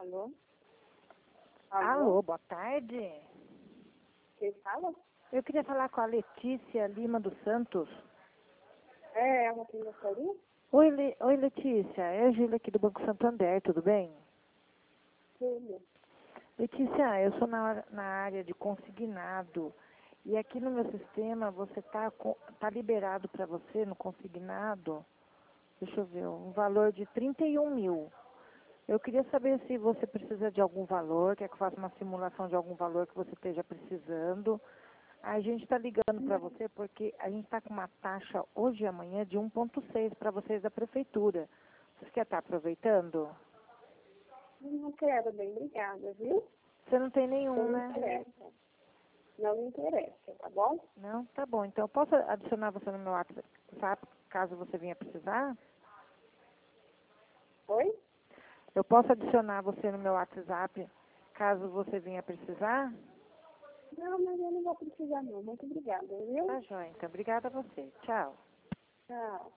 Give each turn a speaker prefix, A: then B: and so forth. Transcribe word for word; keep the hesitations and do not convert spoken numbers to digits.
A: Alô?
B: Alô, boa tarde.
A: Quem fala?
B: Eu queria falar com a Letícia Lima dos Santos.
A: É, é uma pindaçaria?
B: Oi, Le... Oi, Letícia. É a Gília aqui do Banco Santander, tudo bem?
A: Tudo.
B: Letícia, eu sou na, na área de consignado. E aqui no meu sistema, você está tá liberado para você no consignado, deixa eu ver, um valor de trinta e um mil. Eu queria saber se você precisa de algum valor, quer que eu faça uma simulação de algum valor que você esteja precisando. A gente está ligando para você porque a gente está com uma taxa hoje e amanhã de um vírgula seis para vocês da prefeitura. Você quer estar aproveitando?
A: Não quero, bem, obrigada, viu?
B: Você não tem nenhum,
A: Não me
B: né?
A: interessa. Não me interessa, tá bom?
B: Não? Tá bom. Então, eu posso adicionar você no meu WhatsApp, caso você venha precisar?
A: Oi?
B: Eu posso adicionar você no meu WhatsApp, caso você venha precisar?
A: Não, mas eu não vou precisar não. Muito obrigada, viu?
B: Tá joia. Então, obrigada a você. Tchau.
A: Tchau.